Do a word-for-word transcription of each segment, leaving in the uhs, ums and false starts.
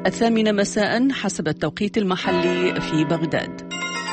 الثامنة مساء حسب التوقيت المحلي في بغداد.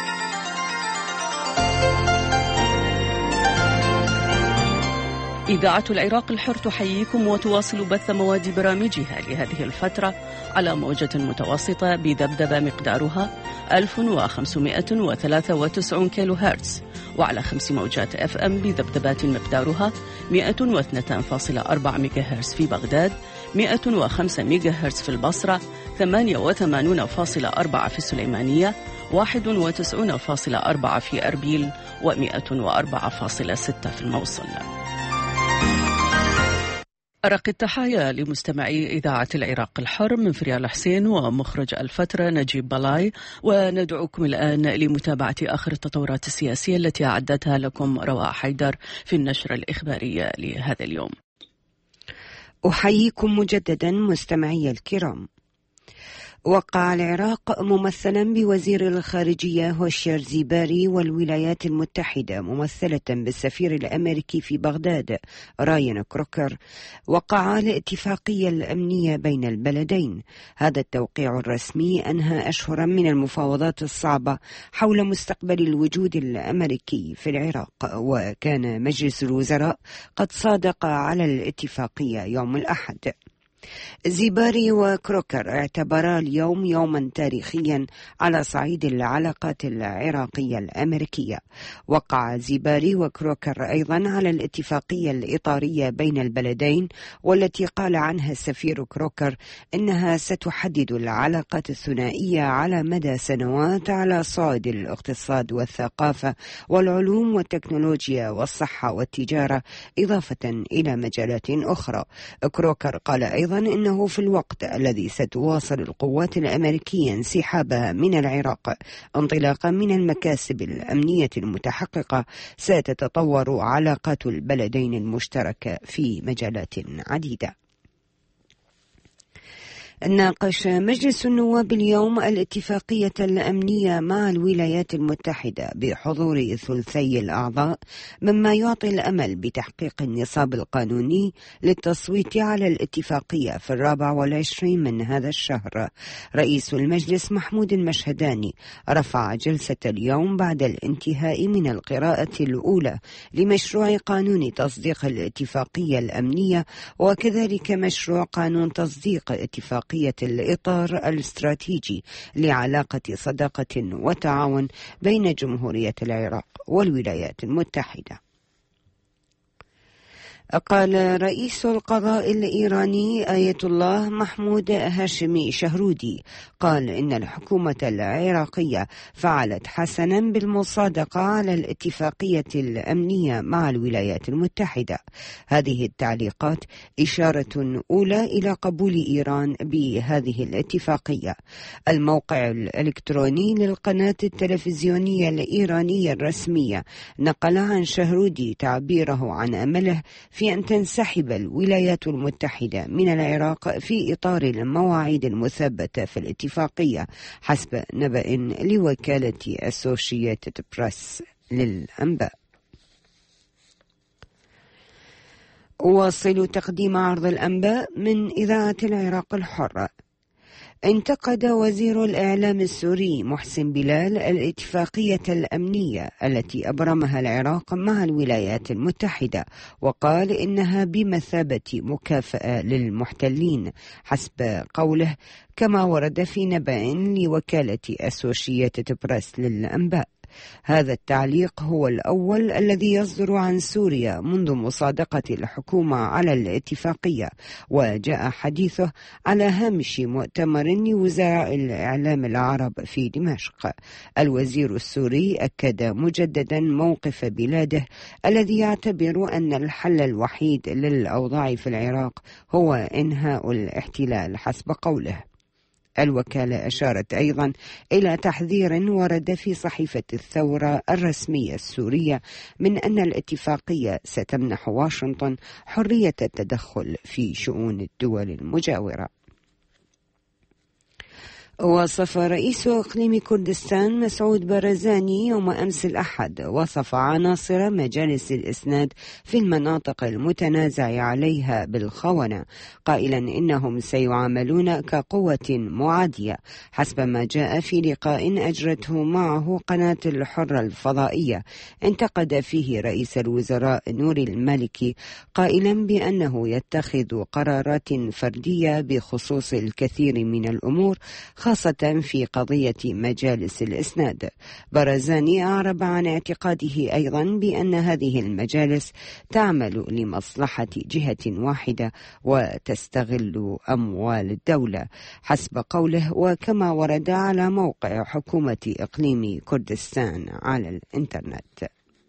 إذاعة العراق الحر تحييكم وتواصل بث مواد برامجها لهذه الفترة على موجة متوسطة بذبذبة مقدارها ألف وخمسمائة وثلاثة وتسعين كيلو هرتز، وعلى خمس موجات اف ام بذبذبات مقدارها مائة واثنين فاصلة أربعة ميجا هرتز في بغداد، مائة وخمسة ميجا هرتز في البصرة، ثمانية وثمانين فاصلة أربعة في السليمانية، واحد وتسعين فاصلة أربعة في أربيل، ومائة وأربعة فاصلة ستة في الموصل. أرق التحايا لمستمعي إذاعة العراق الحر من فريال حسين ومخرج الفترة نجيب بلاي، وندعوكم الآن لمتابعة آخر التطورات السياسية التي أعدتها لكم رواء حيدر في النشرة الإخبارية لهذا اليوم. أحييكم مجددا مستمعي الكرام. وقع العراق ممثلا بوزير الخارجية هوشير زيباري والولايات المتحدة ممثلة بالسفير الأمريكي في بغداد راين كروكر وقعا الاتفاقية الأمنية بين البلدين. هذا التوقيع الرسمي أنهى أشهرا من المفاوضات الصعبة حول مستقبل الوجود الأمريكي في العراق، وكان مجلس الوزراء قد صادق على الاتفاقية يوم الأحد. زيباري وكروكر اعتبرا اليوم يوما تاريخيا على صعيد العلاقات العراقية الأمريكية. وقع زيباري وكروكر أيضا على الاتفاقية الإطارية بين البلدين، والتي قال عنها السفير كروكر إنها ستحدد العلاقات الثنائية على مدى سنوات على صعيد الاقتصاد والثقافة والعلوم والتكنولوجيا والصحة والتجارة، إضافة إلى مجالات أخرى. كروكر قال أيضا إنه في الوقت الذي ستواصل القوات الأمريكية انسحابها من العراق انطلاقا من المكاسب الأمنية المتحققة، ستتطور علاقات البلدين المشتركة في مجالات عديدة. ناقش مجلس النواب اليوم الاتفاقية الأمنية مع الولايات المتحدة بحضور ثلثي الأعضاء، مما يعطي الأمل بتحقيق النصاب القانوني للتصويت على الاتفاقية في الرابع والعشرين من هذا الشهر. رئيس المجلس محمود المشهداني رفع جلسة اليوم بعد الانتهاء من القراءة الأولى لمشروع قانون تصديق الاتفاقية الأمنية، وكذلك مشروع قانون تصديق اتفاقية الإطار الاستراتيجي لعلاقة صداقة وتعاون بين جمهورية العراق والولايات المتحدة. قال رئيس القضاء الإيراني آية الله محمود هاشمي شهرودي قال إن الحكومة العراقية فعلت حسنا بالمصادقة على الاتفاقية الأمنية مع الولايات المتحدة. هذه التعليقات إشارة أولى إلى قبول إيران بهذه الاتفاقية. الموقع الإلكتروني للقناة التلفزيونية الإيرانية الرسمية نقل عن شهرودي تعبيره عن أمله في أن تنسحب الولايات المتحدة من العراق في إطار المواعيد المثبتة في الاتفاقية، حسب نبأ لوكالة أسوشيتد بريس للأنباء. أواصل تقديم عرض الأنباء من إذاعة العراق الحرة. انتقد وزير الإعلام السوري محسن بلال الاتفاقية الأمنية التي أبرمها العراق مع الولايات المتحدة، وقال إنها بمثابة مكافأة للمحتلين حسب قوله، كما ورد في نبأ لوكالة أسوشيتد بريس للأنباء. هذا التعليق هو الأول الذي يصدر عن سوريا منذ مصادقة الحكومة على الاتفاقية، وجاء حديثه على هامش مؤتمر لوزراء الإعلام العرب في دمشق. الوزير السوري أكد مجددا موقف بلاده الذي يعتبر أن الحل الوحيد للأوضاع في العراق هو إنهاء الاحتلال حسب قوله. الوكالة أشارت أيضا إلى تحذير ورد في صحيفة الثورة الرسمية السورية من أن الاتفاقية ستمنح واشنطن حرية التدخل في شؤون الدول المجاورة. وصف رئيس إقليم كردستان مسعود بارزاني يوم أمس الأحد وصف عناصر مجالس الإسناد في المناطق المتنازع عليها بالخونة، قائلا إنهم سيعاملون كقوة معادية حسب ما جاء في لقاء أجرته معه قناة الحرة الفضائية. انتقد فيه رئيس الوزراء نوري المالكي قائلا بأنه يتخذ قرارات فردية بخصوص الكثير من الأمور خاصة في قضية مجالس الإسناد. بارزاني أعرب عن اعتقاده أيضا بأن هذه المجالس تعمل لمصلحة جهة واحدة وتستغل أموال الدولة حسب قوله، وكما ورد على موقع حكومة إقليم كردستان على الإنترنت.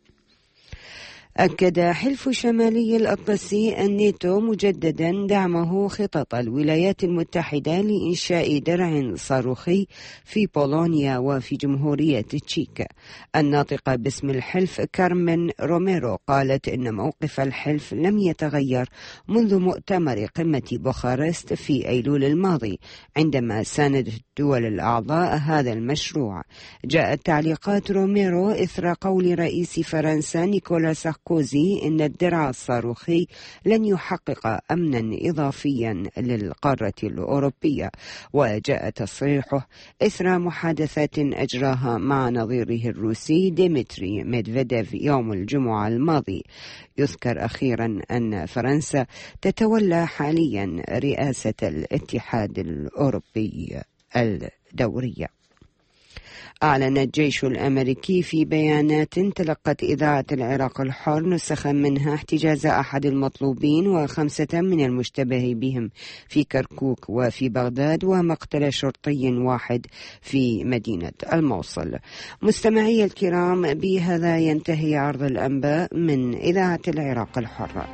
أكد حلف شمالي الأطلسي الناتو مجددا دعمه خطط الولايات المتحدة لإنشاء درع صاروخي في بولونيا وفي جمهورية تشيك. الناطقة باسم الحلف كارمن روميرو قالت إن موقف الحلف لم يتغير منذ مؤتمر قمة بوخارست في أيلول الماضي عندما ساندت الدول الأعضاء هذا المشروع. جاءت تعليقات روميرو إثر قول رئيس فرنسا نيكولا ساركوزي إن الدرع الصاروخي لن يحقق أمنا إضافيا للقارة الأوروبية، وجاء تصريحه إثر محادثات أجراها مع نظيره الروسي ديمتري ميدفيديف يوم الجمعة الماضي. يذكر أخيرا أن فرنسا تتولى حاليا رئاسة الاتحاد الأوروبي الدورية. أعلن الجيش الأمريكي في بيانات تلقت إذاعة العراق الحر نسخا منها احتجاز أحد المطلوبين وخمسة من المشتبه بهم في كركوك وفي بغداد، ومقتل شرطي واحد في مدينة الموصل. مستمعي الكرام، بهذا ينتهي عرض الأنباء من إذاعة العراق الحر.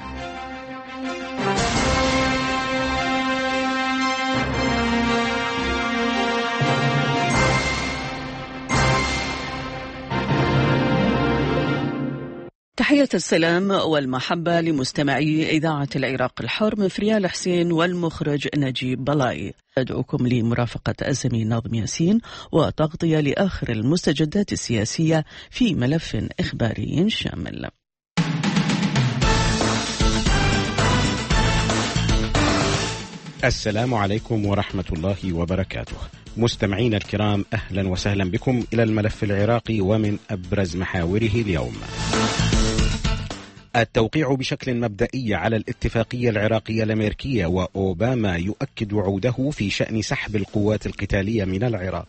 تحية السلام والمحبة لمستمعي إذاعة العراق الحر من فريال حسين والمخرج نجيب بلاي. أدعوكم لمرافقة الزميل ناظم ياسين وتغطية لآخر المستجدات السياسية في ملف إخباري شامل. السلام عليكم ورحمة الله وبركاته. مستمعين الكرام، أهلا وسهلا بكم إلى الملف العراقي ومن أبرز محاوره اليوم. التوقيع بشكل مبدئي على الاتفاقية العراقية الأمريكية، وأوباما يؤكد وعوده في شأن سحب القوات القتالية من العراق.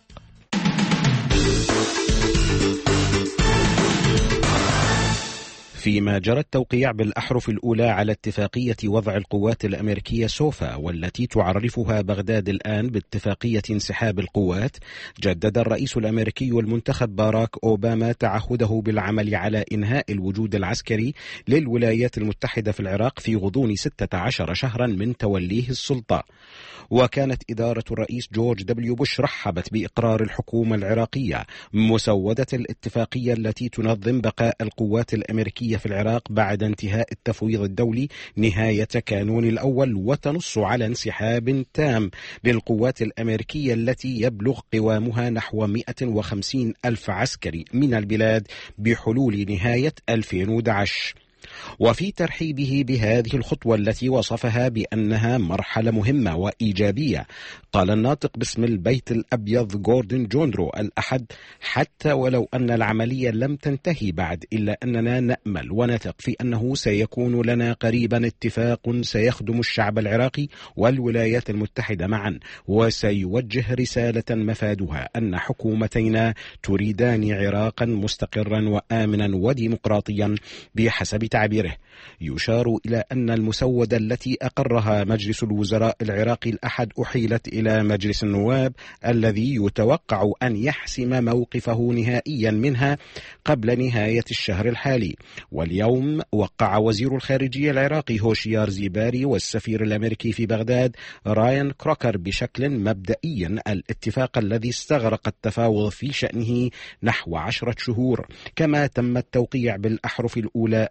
فيما جرى التوقيع بالأحرف الأولى على اتفاقية وضع القوات الأمريكية سوفا، والتي تعرفها بغداد الآن باتفاقية انسحاب القوات، جدد الرئيس الأمريكي المنتخب باراك أوباما تعهده بالعمل على إنهاء الوجود العسكري للولايات المتحدة في العراق في غضون ستة عشر شهرا من توليه السلطة. وكانت إدارة الرئيس جورج دبليو بوش رحبت بإقرار الحكومة العراقية مسودة الاتفاقية التي تنظم بقاء القوات الأمريكية في العراق بعد انتهاء التفويض الدولي نهاية كانون الأول، وتنص على انسحاب تام للقوات الأمريكية التي يبلغ قوامها نحو مئة وخمسين ألف عسكري من البلاد بحلول نهاية ألفين وأحد عشر. وفي ترحيبه بهذه الخطوة التي وصفها بأنها مرحلة مهمة وإيجابية، قال الناطق باسم البيت الأبيض غوردون جوندرو الأحد: حتى ولو أن العملية لم تنتهي بعد، إلا أننا نأمل ونثق في أنه سيكون لنا قريبا اتفاق سيخدم الشعب العراقي والولايات المتحدة معا، وسيوجه رسالة مفادها أن حكومتينا تريدان عراقا مستقرا وآمنا وديمقراطيا بحسب تعبيره. يشار إلى أن المسودة التي أقرها مجلس الوزراء العراقي الأحد أحيلت إلى مجلس النواب الذي يتوقع أن يحسم موقفه نهائيا منها قبل نهاية الشهر الحالي. واليوم وقع وزير الخارجية العراقي هوشيار زيباري والسفير الأمريكي في بغداد رايان كروكر بشكل مبدئي الاتفاق الذي استغرق التفاوض في شأنه نحو عشرة شهور. كما تم التوقيع بالأحرف الأولى أيضا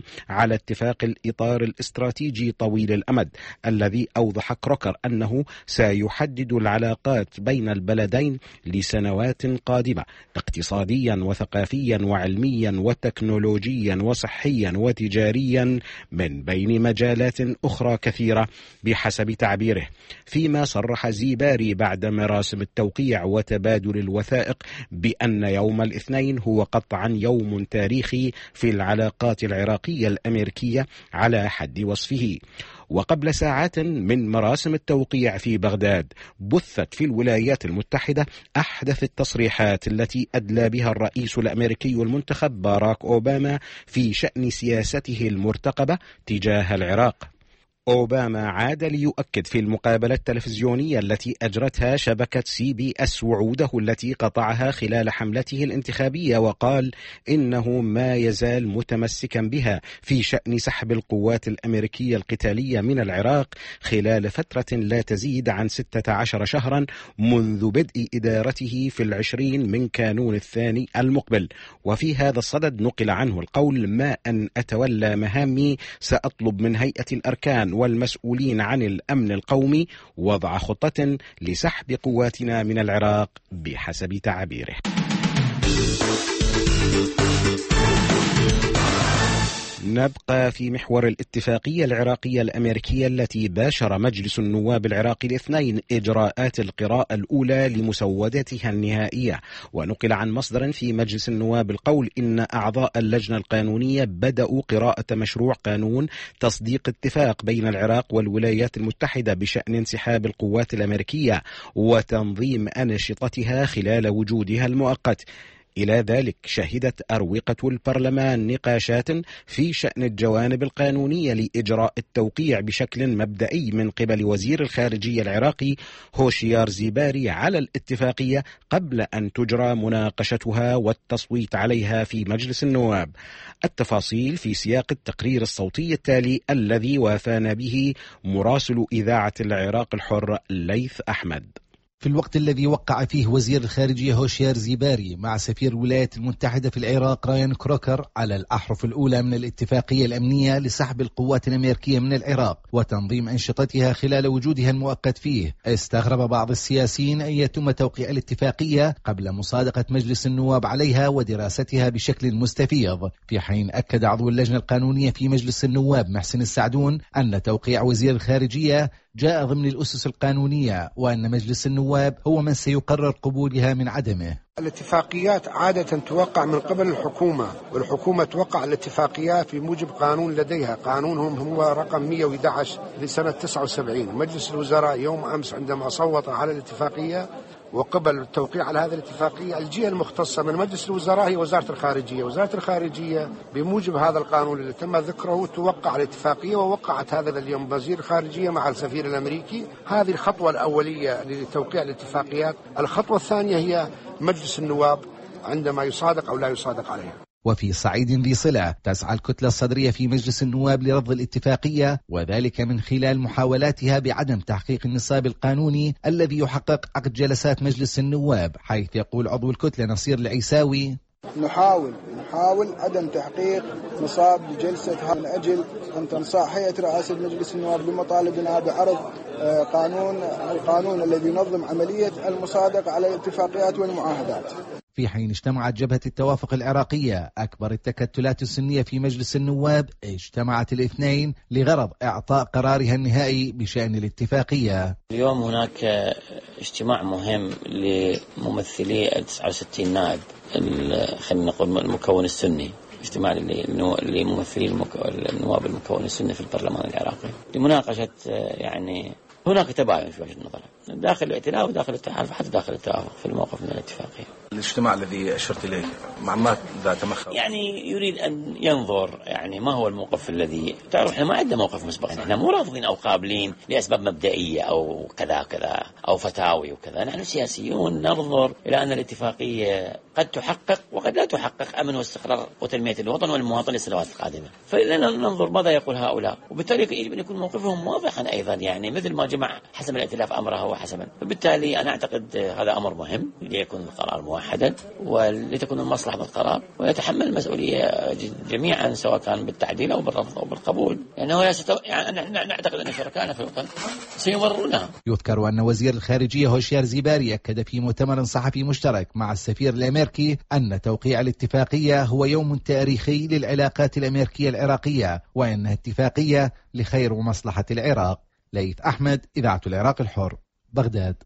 على اتفاق الإطار الاستراتيجي طويل الأمد الذي أوضح كروكر أنه سيحدد العلاقات بين البلدين لسنوات قادمة اقتصاديا وثقافيا وعلميا وتكنولوجيا وصحيا وتجاريا من بين مجالات أخرى كثيرة بحسب تعبيره. فيما صرح زيباري بعد مراسم التوقيع وتبادل الوثائق بأن يوم الاثنين هو قطعا يوم تاريخي في العلاقات العراقية الأمريكية على حد وصفه. وقبل ساعات من مراسم التوقيع في بغداد بثت في الولايات المتحدة أحدث التصريحات التي أدلى بها الرئيس الأمريكي المنتخب باراك أوباما في شأن سياسته المرتقبة تجاه العراق. أوباما عاد ليؤكد في المقابلة التلفزيونية التي أجرتها شبكة سي بي أس وعوده التي قطعها خلال حملته الانتخابية، وقال إنه ما يزال متمسكا بها في شأن سحب القوات الأمريكية القتالية من العراق خلال فترة لا تزيد عن ستة عشر شهرا منذ بدء إدارته في العشرين من كانون الثاني المقبل. وفي هذا الصدد نقل عنه القول: ما أن أتولى مهامي سأطلب من هيئة الأركان والمسؤولين عن الأمن القومي وضع خطة لسحب قواتنا من العراق بحسب تعبيره. نبقى في محور الاتفاقية العراقية الأمريكية التي باشر مجلس النواب العراقي الاثنين إجراءات القراءة الأولى لمسوداتها النهائية. ونقل عن مصدر في مجلس النواب القول إن أعضاء اللجنة القانونية بدأوا قراءة مشروع قانون تصديق اتفاق بين العراق والولايات المتحدة بشأن انسحاب القوات الأمريكية وتنظيم أنشطتها خلال وجودها المؤقت. إلى ذلك شهدت أروقة البرلمان نقاشات في شأن الجوانب القانونية لإجراء التوقيع بشكل مبدئي من قبل وزير الخارجية العراقي هوشيار زيباري على الاتفاقية قبل أن تجرى مناقشتها والتصويت عليها في مجلس النواب. التفاصيل في سياق التقرير الصوتي التالي الذي وافانا به مراسل إذاعة العراق الحر ليث أحمد. في الوقت الذي وقع فيه وزير الخارجية هوشيار زيباري مع سفير الولايات المتحدة في العراق راين كروكر على الأحرف الأولى من الاتفاقية الأمنية لسحب القوات الأمريكية من العراق وتنظيم أنشطتها خلال وجودها المؤقت فيه، استغرب بعض السياسيين أن يتم توقيع الاتفاقية قبل مصادقة مجلس النواب عليها ودراستها بشكل مستفيض، في حين أكد عضو اللجنة القانونية في مجلس النواب محسن السعدون أن توقيع وزير الخارجية جاء ضمن الأسس القانونية وأن مجلس النواب هو من سيقرر قبولها من عدمه. الاتفاقيات عادة توقع من قبل الحكومة، والحكومة توقع الاتفاقيات في موجب قانون لديها، قانونهم هو رقم مئة وأحد عشر لسنة تسعة وسبعين. مجلس الوزراء يوم أمس عندما صوت على الاتفاقية وقبل التوقيع على هذه الاتفاقية، الجهة المختصة من مجلس الوزراء هي وزارة الخارجية. وزارة الخارجية بموجب هذا القانون اللي تم ذكره توقع الاتفاقية، ووقعت هذا اليوم وزير الخارجية مع السفير الأمريكي. هذه الخطوة الأولية لتوقيع الاتفاقيات. الخطوة الثانية هي مجلس النواب عندما يصادق أو لا يصادق عليها. وفي صعيد ذي صلة تسعى الكتلة الصدرية في مجلس النواب لرفض الاتفاقية، وذلك من خلال محاولاتها بعدم تحقيق النصاب القانوني الذي يحقق عقد جلسات مجلس النواب، حيث يقول عضو الكتلة نصير العيساوي: نحاول نحاول عدم تحقيق نصاب لجلسة من أجل أن تنصاع هيئة رئاسة مجلس النواب بمطالبنا بعرض قانون القانون الذي ينظم عملية المصادقة على الاتفاقيات والمعاهدات. في حين اجتمعت جبهة التوافق العراقية أكبر التكتلات السنية في مجلس النواب، اجتمعت الاثنين لغرض إعطاء قرارها النهائي بشأن الاتفاقية. اليوم هناك اجتماع مهم لممثلي تسعة وستين نائب، خلينا نقول المكون السني، اجتماع لممثلي النواب المكون السني في البرلمان العراقي لمناقشة يعني هناك تباين في وجهة النظر داخل الائتلاف وداخل التحالف حتى داخل التوافق في الموقف من الاتفاقية. الاجتماع الذي أشرت إليه مع ماذا تمخض؟ يعني يريد أن ينظر يعني ما هو الموقف الذي تعرف احنا ما عندنا موقف مسبق، احنا مو رافضين أو قابلين لأسباب مبدئية أو كذا كذا أو فتاوي وكذا، نحن سياسيون ننظر إلى أن الاتفاقية قد تحقق وقد لا تحقق أمن واستقرار وتنمية الوطن والمواطن للسنوات القادمة. فإذا ننظر ماذا يقول هؤلاء، وبالتالي يجب أن يكون موقفهم واضحا أيضا، يعني مثل ما جمع حسم الائتلاف أمره وحسما. فبالتالي أنا أعتقد هذا أمر مهم ليكون القرار موحدا ولتكون المصلحة بالقرار، ويتحمل المسؤولية جميعا سواء كان بالتعديل أو بالرفض أو بالقبول، لأنه يعني, ستو... يعني نعتقد أن شركائنا في الوطن سيمرونها. يذكر أن وزير الخارجية هوشيار زيباري أكد في مؤتمر صحفي مشترك مع السفير الأمريكي أن توقيع الاتفاقية هو يوم تاريخي للعلاقات الأمريكية العراقية، وأنها اتفاقية لخير ومصلحة العراق. ليث أحمد، إذاعة العراق الحر، بغداد.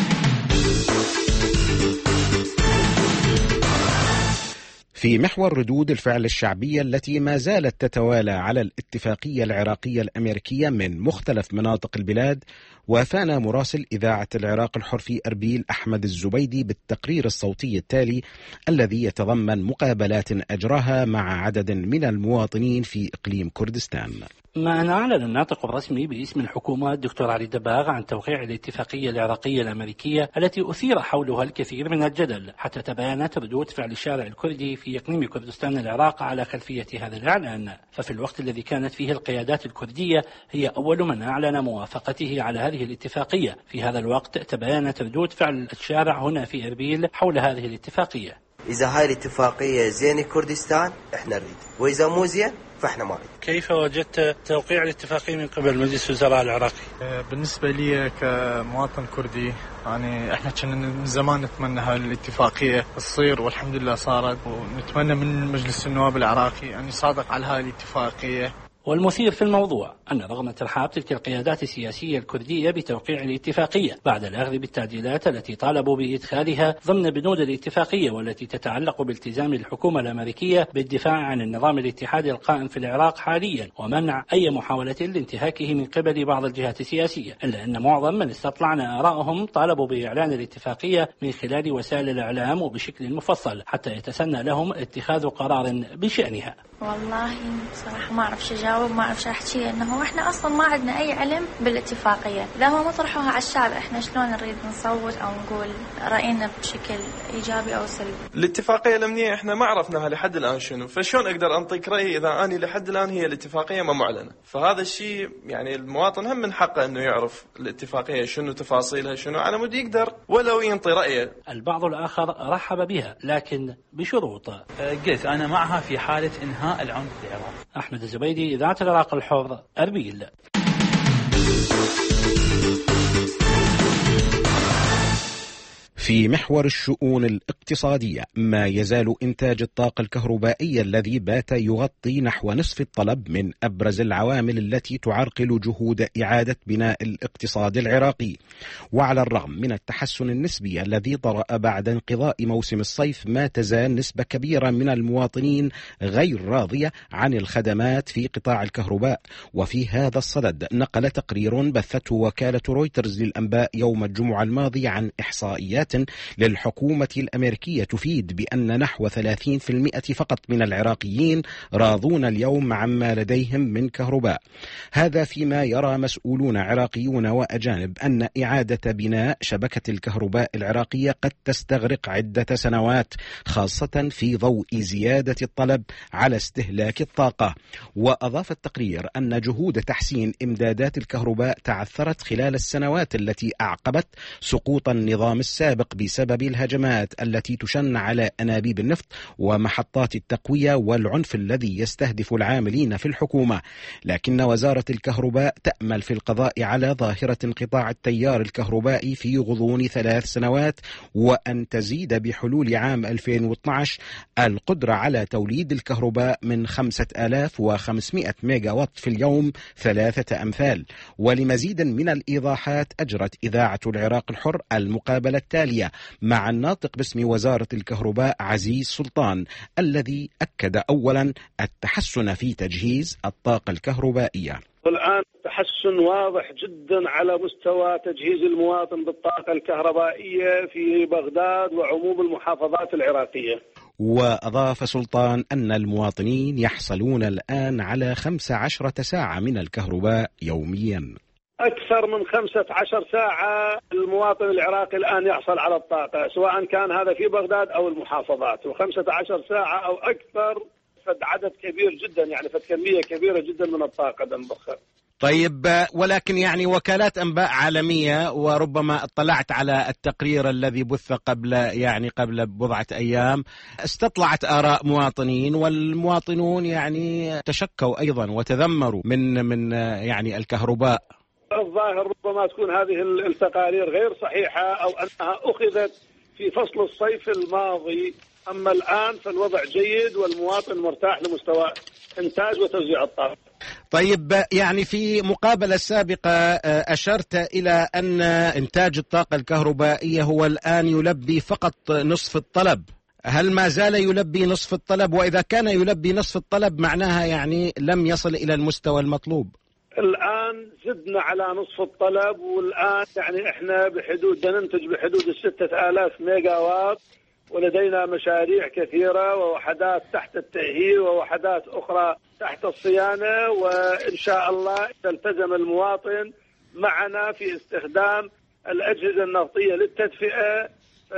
في محور ردود الفعل الشعبية التي ما زالت تتوالى على الاتفاقية العراقية الأمريكية من مختلف مناطق البلاد، وافانا مراسل إذاعة العراق الحر في أربيل أحمد الزبيدي بالتقرير الصوتي التالي الذي يتضمن مقابلات أجراها مع عدد من المواطنين في إقليم كردستان. ما أن أعلن الناطق الرسمي باسم الحكومة الدكتور علي دباغ عن توقيع الاتفاقية العراقية الأمريكية التي أثير حولها الكثير من الجدل، حتى تباينت ردود فعل الشارع الكردي في إقليم كردستان العراق على خلفية هذا الإعلان. ففي الوقت الذي كانت فيه القيادات الكردية هي أول من أعلن موافقته على هذه الاتفاقية، في هذا الوقت تباينت ردود فعل الشارع هنا في أربيل حول هذه الاتفاقية. إذا هاي الاتفاقية زين كردستان إحنا نريد، وإذا مو زين فإحنا ما نريد. كيف وجدت توقيع الاتفاقية من قبل مجلس الوزراء العراقي؟ بالنسبة لي كمواطن كردي يعني إحنا كنا من زمان نتمنى هاي الاتفاقية تصير، والحمد لله صارت، ونتمنى من مجلس النواب العراقي أن يصادق على هاي الاتفاقية. والمثير في الموضوع أن رغم ترحاب تلك القيادات السياسية الكردية بتوقيع الاتفاقية بعد الأخذ بالتعديلات التي طالبوا بإدخالها ضمن بنود الاتفاقية والتي تتعلق بالتزام الحكومة الأمريكية بالدفاع عن النظام الاتحادي القائم في العراق حاليا ومنع أي محاولة لانتهاكه من قبل بعض الجهات السياسية، إلا أن معظم من استطلعنا آراءهم طالبوا بإعلان الاتفاقية من خلال وسائل الإعلام وبشكل مفصل حتى يتسنى لهم اتخاذ قرار بشأنها. والله صراحة ما أعرف شو أجاوب، ما أعرف شو أحكي، إنه إحنا أصلا ما عندنا أي علم بالاتفاقية، إذا هو مطرحوها على الشعب إحنا شلون نريد نصوت أو نقول رأينا بشكل إيجابي أو سلبي. الاتفاقية الأمنية إحنا ما عرفناها لحد الآن شنو، فشون أقدر أنطيك رأيي إذا أني لحد الآن هي الاتفاقية ما معلنة؟ فهذا الشيء يعني المواطن هم من حقه إنه يعرف الاتفاقية شنو تفاصيلها شنو على مود يقدر ولو ينطي رأيه. البعض الآخر رحب بها لكن بشروط. قلت أنا معها في حالة إنهاء العنف في العراق. أحمد الزبيدي، إذاعة العراق الحر، أربيل. في محور الشؤون الاقتصادية، ما يزال إنتاج الطاقة الكهربائية الذي بات يغطي نحو نصف الطلب من أبرز العوامل التي تعرقل جهود إعادة بناء الاقتصاد العراقي. وعلى الرغم من التحسن النسبي الذي طرأ بعد انقضاء موسم الصيف، ما تزال نسبة كبيرة من المواطنين غير راضية عن الخدمات في قطاع الكهرباء. وفي هذا الصدد نقل تقرير بثته وكالة رويترز للأنباء يوم الجمعة الماضي عن إحصائيات للحكومة الأمريكية تفيد بأن نحو ثلاثين بالمئة فقط من العراقيين راضون اليوم عما لديهم من كهرباء. هذا فيما يرى مسؤولون عراقيون وأجانب أن إعادة بناء شبكة الكهرباء العراقية قد تستغرق عدة سنوات، خاصة في ضوء زيادة الطلب على استهلاك الطاقة. وأضاف التقرير أن جهود تحسين إمدادات الكهرباء تعثرت خلال السنوات التي أعقبت سقوط النظام السابق بسبب الهجمات التي تشن على أنابيب النفط ومحطات التقوية والعنف الذي يستهدف العاملين في الحكومة. لكن وزارة الكهرباء تأمل في القضاء على ظاهرة انقطاع التيار الكهربائي في غضون ثلاث سنوات، وأن تزيد بحلول عام ألفين واثني عشر القدرة على توليد الكهرباء من خمسة آلاف وخمسمئة ميجا وات في اليوم ثلاثة أمثال. ولمزيد من الإيضاحات أجرت إذاعة العراق الحر المقابلة التالية مع الناطق باسم وزارة الكهرباء عزيز سلطان، الذي أكد أولا التحسن في تجهيز الطاقة الكهربائية. الآن تحسن واضح جدا على مستوى تجهيز المواطن بالطاقة الكهربائية في بغداد وعموم المحافظات العراقية. وأضاف سلطان أن المواطنين يحصلون الآن على خمس عشرة ساعة من الكهرباء يوميا. أكثر من خمسة عشر ساعة المواطن العراقي الآن يحصل على الطاقة، سواء كان هذا في بغداد أو المحافظات، وخمسة عشر ساعة أو أكثر فد عدد كبير جدا، يعني فد كمية كبيرة جدا من الطاقة تنبخر. طيب، ولكن يعني وكالات أنباء عالمية، وربما اطلعت على التقرير الذي بث قبل يعني قبل بضعة أيام، استطلعت آراء مواطنين، والمواطنون يعني تشكوا أيضا وتذمروا من من يعني الكهرباء. الظاهر ربما تكون هذه التقارير غير صحيحة، أو أنها أخذت في فصل الصيف الماضي، أما الآن فالوضع جيد والمواطن مرتاح لمستوى إنتاج وتوزيع الطاقة. طيب، يعني في مقابلة سابقة أشرت إلى أن إنتاج الطاقة الكهربائية هو الآن يلبي فقط نصف الطلب، هل ما زال يلبي نصف الطلب؟ وإذا كان يلبي نصف الطلب معناها يعني لم يصل إلى المستوى المطلوب. الآن زدنا على نصف الطلب، والآن يعني إحنا بحدود ننتج بحدود الستة آلاف ميجا وات، ولدينا مشاريع كثيرة ووحدات تحت التأهيل ووحدات أخرى تحت الصيانة، وإن شاء الله إذا التزم المواطن معنا في استخدام الأجهزة النفطية للتدفئة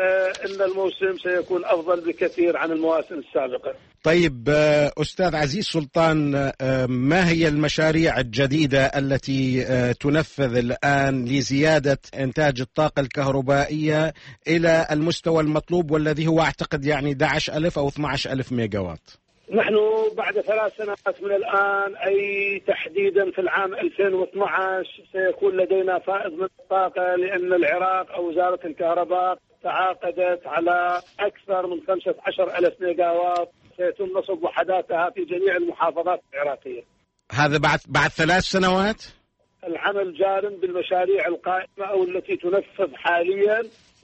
فإن الموسم سيكون أفضل بكثير عن المواسم السابقة. طيب أستاذ عزيز سلطان، ما هي المشاريع الجديدة التي تنفذ الآن لزيادة إنتاج الطاقة الكهربائية إلى المستوى المطلوب، والذي هو أعتقد يعني أحد عشر ألف أو اثني عشر ألف ميجا وات؟ نحن بعد ثلاث سنوات من الآن، أي تحديدا في العام ألفين واثني عشر، سيكون لدينا فائض من الطاقة، لأن العراق أو وزارة الكهرباء تعاقدت على أكثر من خمسة عشر ألف ميجا وات سيتم نصب وحداتها في جميع المحافظات العراقية. هذا بعد بعد ثلاث سنوات؟ العمل جار بالمشاريع القائمة أو التي تنفذ حاليا،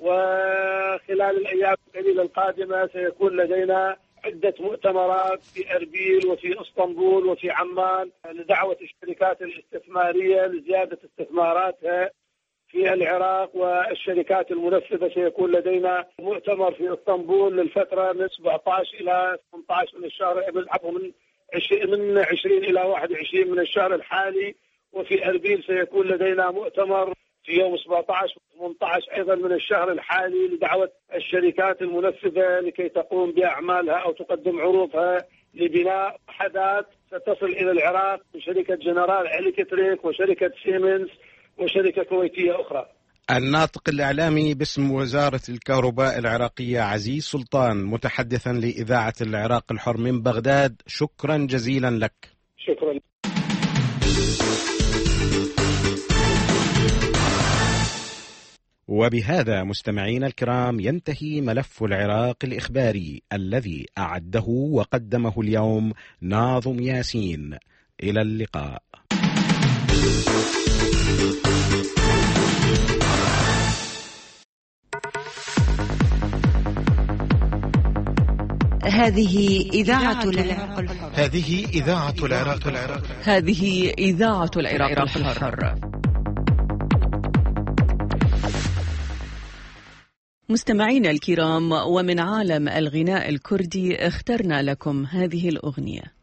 وخلال الأيام القليلة القادمة سيكون لدينا عدة مؤتمرات في أربيل وفي اسطنبول وفي عمان لدعوة الشركات الاستثمارية لزيادة استثماراتها في العراق، والشركات المنفذة سيكون لدينا مؤتمر في اسطنبول للفترة من سبعة عشر إلى ثمانية عشر من الشهر من من عشرين إلى واحد وعشرين من الشهر الحالي، وفي أربيل سيكون لدينا مؤتمر في يوم سبعة عشر وثمانية عشر أيضا من الشهر الحالي لدعوة الشركات المنفذة لكي تقوم بأعمالها أو تقدم عروضها لبناء وحدات ستصل إلى العراق من شركة جنرال إلكتريك وشركة سيمنز وشركة كويتية أخرى. الناطق الإعلامي باسم وزارة الكهرباء العراقية عزيز سلطان، متحدثا لإذاعة العراق الحر من بغداد، شكرا جزيلا لك. شكرا. وبهذا مستمعينا الكرام ينتهي ملف العراق الإخباري الذي أعده وقدمه اليوم ناظم ياسين. إلى اللقاء. هذه إذاعة العراق الحر. هذه إذاعة العراق الحر. هذه إذاعة العراق الحر. مستمعينا الكرام، ومن عالم الغناء الكردي اخترنا لكم هذه الأغنية.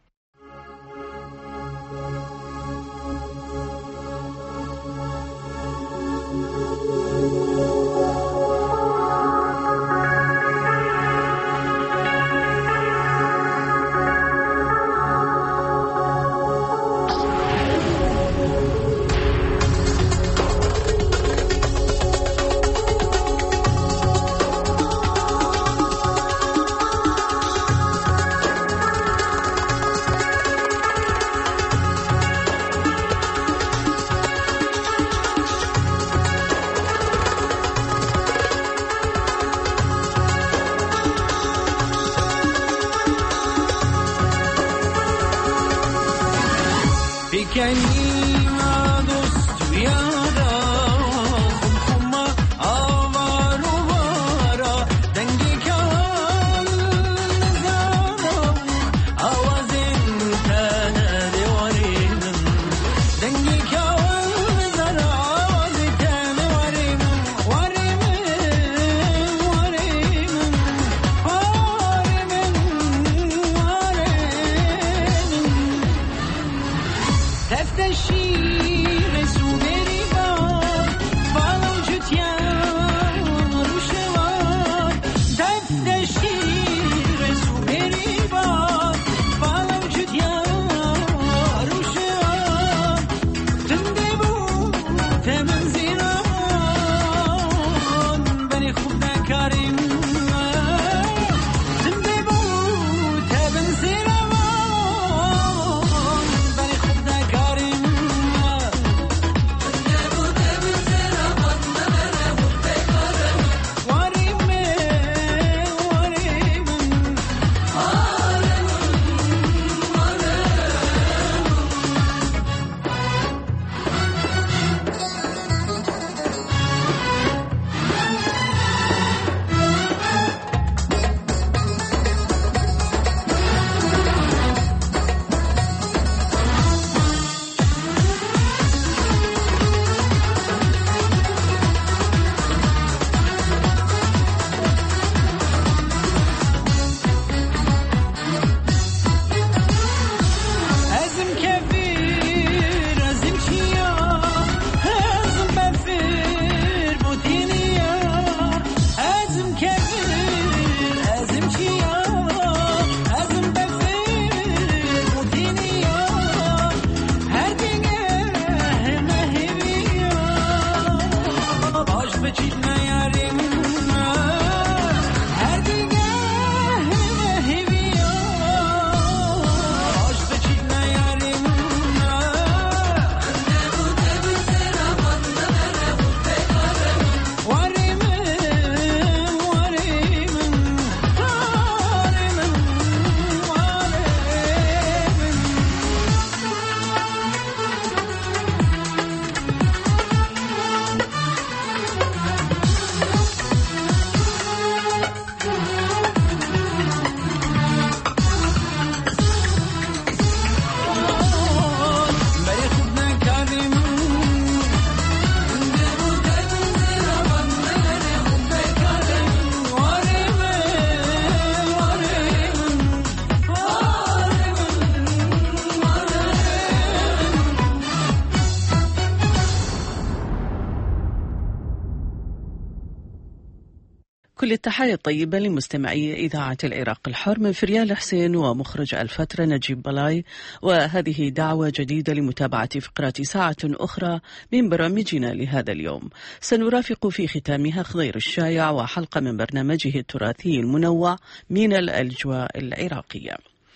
كل التحايا الطيبة لمستمعي إذاعة العراق الحر من فريال حسين ومخرج الفترة نجيب بلاي، وهذه دعوة جديدة لمتابعة فقرات ساعة أخرى من برامجنا لهذا اليوم. سنرافق في ختامها خضير الشايع وحلقة من برنامجه التراثي المنوع من الأجواء العراقية.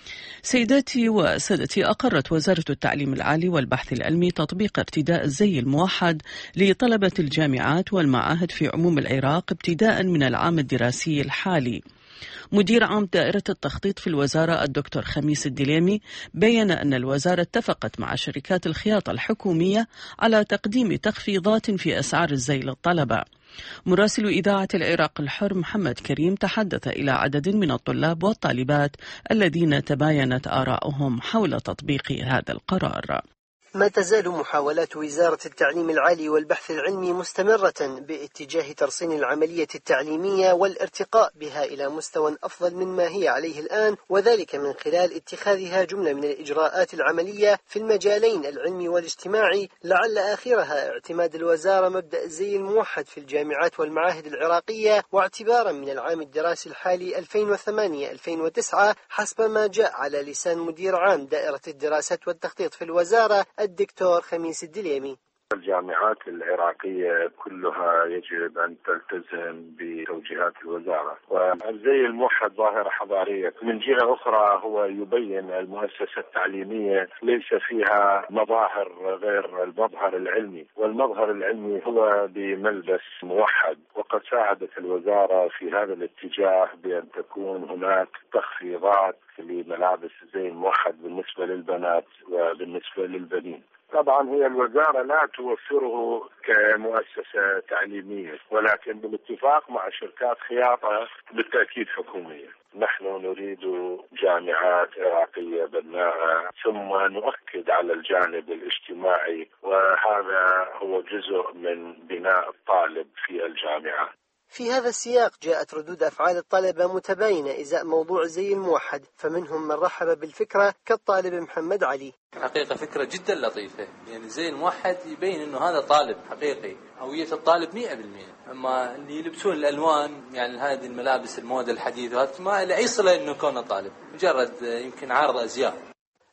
سيداتي وسادتي، أقرت وزارة التعليم العالي والبحث العلمي تطبيق ارتداء الزي الموحد لطلبة الجامعات والمعاهد في عموم العراق ابتداء من العام الدراسي الحالي. مدير عام دائرة التخطيط في الوزارة الدكتور خميس الدليمي بيّن أن الوزارة اتفقت مع شركات الخياطة الحكومية على تقديم تخفيضات في أسعار الزي للطلبة. مراسل إذاعة العراق الحر محمد كريم تحدث إلى عدد من الطلاب والطالبات الذين تباينت آراؤهم حول تطبيق هذا القرار. ما تزال محاولات وزارة التعليم العالي والبحث العلمي مستمرة باتجاه ترسين العملية التعليمية والارتقاء بها إلى مستوى أفضل مما هي عليه الآن، وذلك من خلال اتخاذها جملة من الإجراءات العملية في المجالين العلمي والاجتماعي، لعل آخرها اعتماد الوزارة مبدأ الزي الموحد في الجامعات والمعاهد العراقية، واعتبارا من العام الدراسي الحالي ألفين وثمانية ألفين وتسعة حسب ما جاء على لسان مدير عام دائرة الدراسات والتخطيط في الوزارة الدكتور خميس الدليمي. الجامعات العراقية كلها يجب أن تلتزم بتوجيهات الوزارة، والزي الموحد ظاهرة حضارية. من جهة أخرى هو يبين المؤسسة التعليمية ليس فيها مظاهر غير المظهر العلمي، والمظهر العلمي هو بملبس موحد، وقد ساعدت الوزارة في هذا الاتجاه بأن تكون هناك تخفيضات لملابس الزي الموحد بالنسبة للبنات وبالنسبة للبنين. طبعا هي الوزارة لا توفره كمؤسسة تعليمية، ولكن بالاتفاق مع شركات خياطة بالتأكيد حكومية. نحن نريد جامعات عراقية بناءة، ثم نؤكد على الجانب الاجتماعي، وهذا هو جزء من بناء الطالب في الجامعة. في هذا السياق جاءت ردود أفعال الطلبة متباينة إزاء موضوع زي الموحد، فمنهم من رحب بالفكرة كالطالب محمد علي. حقيقة فكرة جدا لطيفة، يعني زي الموحد يبين إنه هذا طالب حقيقي، هوية الطالب مئة بالمئة. أما اللي يلبسون الألوان، يعني هذه الملابس المودة الحديثة، ما لا يصل إنه كونه طالب، مجرد يمكن عرض أزياء.